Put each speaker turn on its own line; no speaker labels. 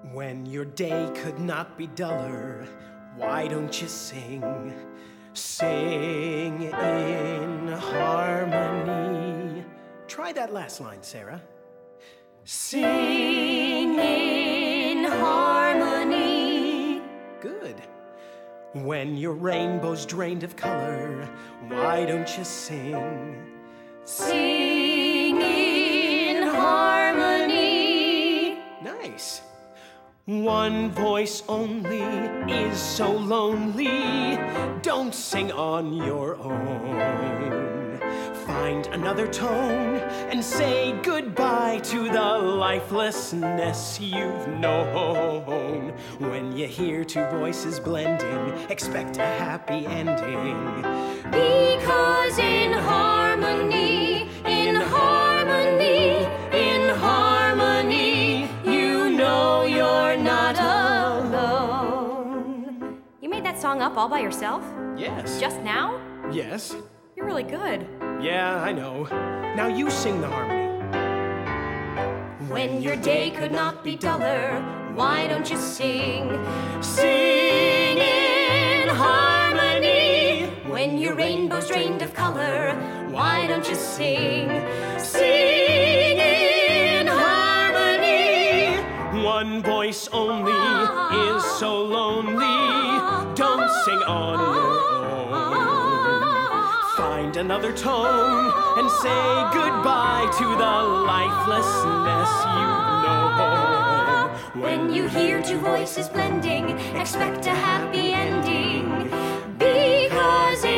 When your day could not be duller, why don't you sing? Sing in harmony. Try that last line, Sarah.
Sing in harmony.
Good. When your rainbow's drained of color, why don't you sing?
Sing in harmony.
Nice. One voice only is so lonely. Don't sing on your own. Find another tone and say goodbye to the lifelessness you've known. When you hear two voices blending, expect a happy ending.
Because in harmony, in harmony, in harmony, you know you're not alone. You made that song up all by yourself?
Yes.
Just now?
Yes.
You're really good.
Yeah, I know. Now you sing the harmony.
When your day could not be duller, why don't you sing?
Sing in harmony.
When your rainbow's drained of color, why don't you sing?
Sing in harmony. One voice only is so lonely. Don't sing on your own. Find another tone and say goodbye to the lifelessness you know.
When you hear two voices blending, expect a happy ending. Because